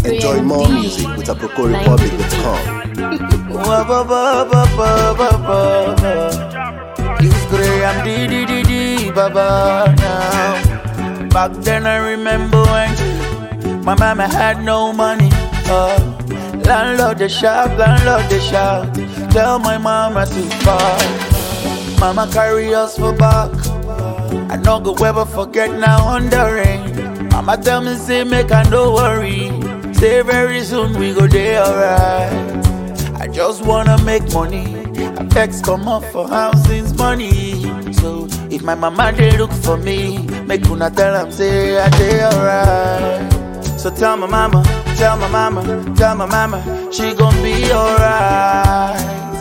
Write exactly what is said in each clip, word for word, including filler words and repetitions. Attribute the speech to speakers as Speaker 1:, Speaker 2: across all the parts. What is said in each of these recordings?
Speaker 1: Enjoy more music with aproko republic dot com.
Speaker 2: It's great, I'm D D D D Baba now. Back then I remember when my mama had no money. Uh, landlord the shout, landlord the shout. Tell my mama to fight. Mama carry us for back. I no go ever forget now on the rain. Mama tell me say make I no worry. Say very soon we go there alright. I just wanna make money. I vex come up for housing's money. So if my mama they look for me, make una tell am say I dey alright. So tell my mama, tell my mama, tell my mama, she gon' be alright.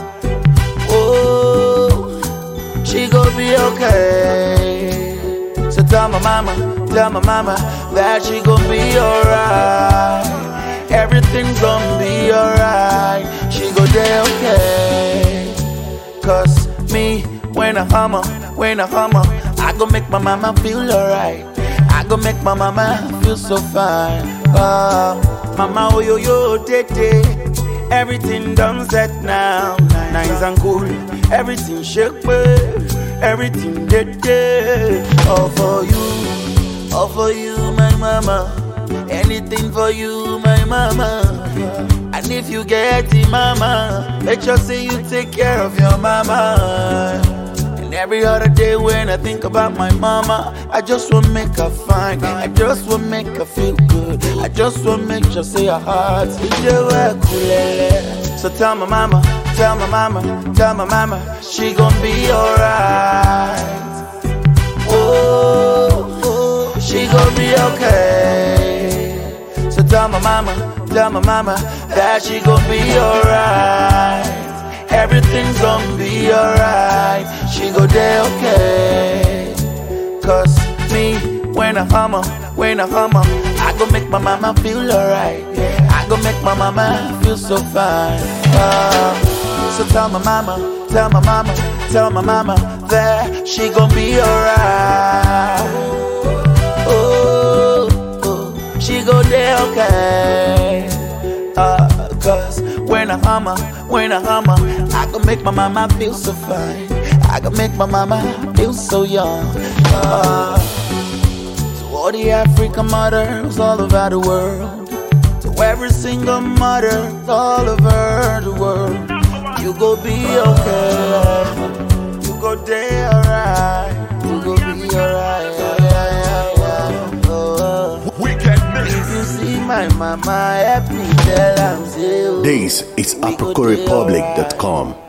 Speaker 2: Oh, she gon' be okay. So tell my mama, tell my mama that she gon' be alright. Everything's gon' be alright. She go there okay. Cause me, when I hummer, when I hummer, I gon' make my mama feel alright. I gon' make my mama feel so fine. Uh, mama, oh yo yo, tete. Everything done set now. Nice and cool. Everything shake, babe. Everything tete. All for you, all for you, my mama. Anything for you, my mama. And if you get it, mama, make sure say you take care of your mama. And every other day when I think about my mama, I just want make her fine. I just want make her feel good. I just want make sure say her heart. So tell my mama, tell my mama, tell my mama, she gon' be alright. Oh, oh, she gon' be okay. So tell my mama, tell my mama that she gon' be alright. Everything's gon' be alright. She go there okay. Cause me, when I hummer, when I hummer, I gon' make my mama feel alright. I gon' make my mama feel so fine. uh, So tell my mama, tell my mama, tell my mama that she gon' be alright. Oh, oh, she go there okay. uh, Cause when I hummer, when I hummer, I gon' make my mama feel so fine. I gon' make my mama feel so young. uh, To all the African mothers all over the world, to every single mother all over the world, you go be okay. You go there alright. You go be alright. If you see my mama, help me tell her I'm still.
Speaker 1: This is aproko republic dot com.